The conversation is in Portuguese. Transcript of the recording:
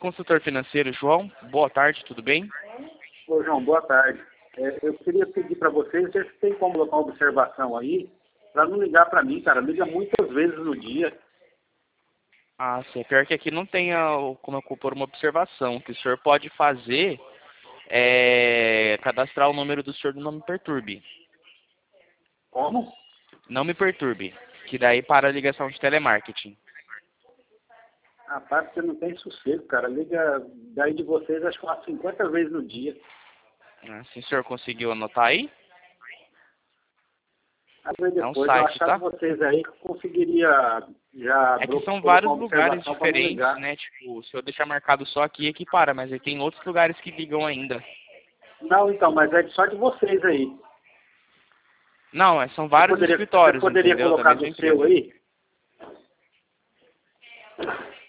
Consultor financeiro, João. Boa tarde, tudo bem? Ô, João, boa tarde. Eu queria pedir para vocês, se tem como colocar uma observação aí, para não ligar para mim, cara. Liga muitas vezes no dia. Ah, sim. Pior que aqui não tem como eu pôr uma observação. O que o senhor pode fazer é cadastrar o número do senhor do Não Me Perturbe. Como? Não Me Perturbe. Que daí para a ligação de telemarketing. Rapaz, você não tem sossego, cara. Liga daí de vocês, acho que umas 50 vezes no dia. Ah, se o senhor conseguiu anotar aí? Aí depois, É um eu site, achava tá? vocês aí que eu conseguiria já É que são colocar vários uma lugares observação para não diferentes, ligar. né? Tipo, se eu deixar marcado só aqui, é que para. Mas aí tem outros lugares que ligam ainda. Não, então, mas é só de vocês aí. Não, são vários Você escritórios, poderia entendeu? Da colocar mesma do seu empresa. aí?